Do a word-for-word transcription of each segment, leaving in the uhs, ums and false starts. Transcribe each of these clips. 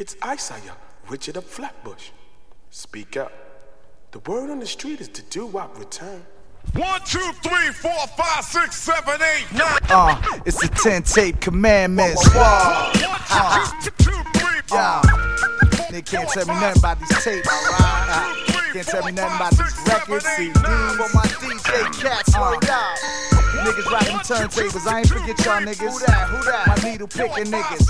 It's Isaiah, Richard of Flatbush. Speak up. The word on the street is to do what return. One, two, three, four, five, six, seven, eight, nine. Uh, it's the ten tape commandments. One, two, two, three, four. Yeah. They can't tell me nothing about these tapes. Uh, can't tell me nothing about these records, C Ds. For my D J cats, uh, niggas rockin' turntables. I ain't forget y'all niggas. Who that? Who that? My needle picking niggas.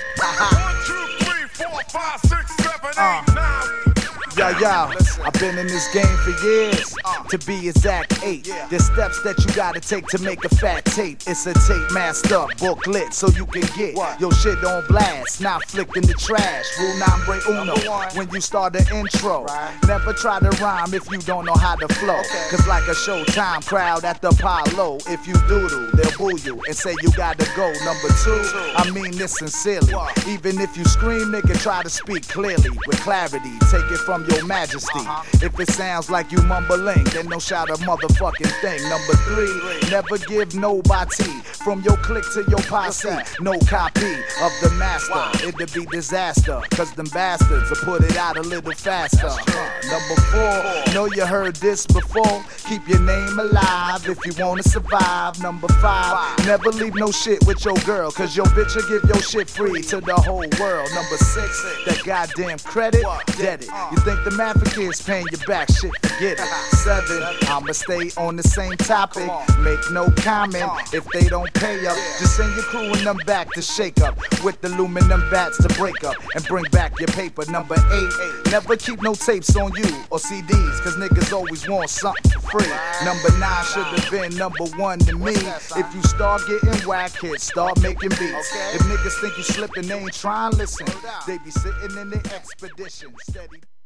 One, two, three, four, five, six, seven, eight, nine. Yo, yo, I've been in this game for years, to be exact, eight. There's steps that you gotta take to make a fat tape. It's a tape master booklet, so you can get your shit on blast, not flicked in the trash. Rule nombre uno, when you start the intro, never try to rhyme if you don't know how to flow. Cause like a Showtime crowd at the Apollo, if you doodle, they'll boo you and say you gotta go. Number two, I mean this sincerely. Even if you scream, nigga, try to speak clearly, with clarity. Take it from your majesty. Uh-huh. If it sounds like you mumbling, then don't shout a motherfucking thing. Number three, never give nobody from your clique to your posse no copy of the master. It'll be disaster, cause them bastards will put it out a little faster. Uh, number four, know you heard this before. Keep your name alive if you wanna survive. Number five, never leave no shit with your girl, cause your bitch will give your shit free to the whole world. Number six, that goddamn credit, dead it. You think the mafia is paying you back, shit, forget it. Seven, I'ma stay on the same topic. Make no comment if they don't pay up. Just send your crew and them back to shake up with the aluminum bats to break up and bring back your paper. Number eight, never keep no tapes on you or C Ds, cause niggas always want something for free. Number nine should have been number one to me. If you start getting whack hits, start making beats. If niggas think you slipping, they ain't trying to listen. They be sitting in the expedition steady.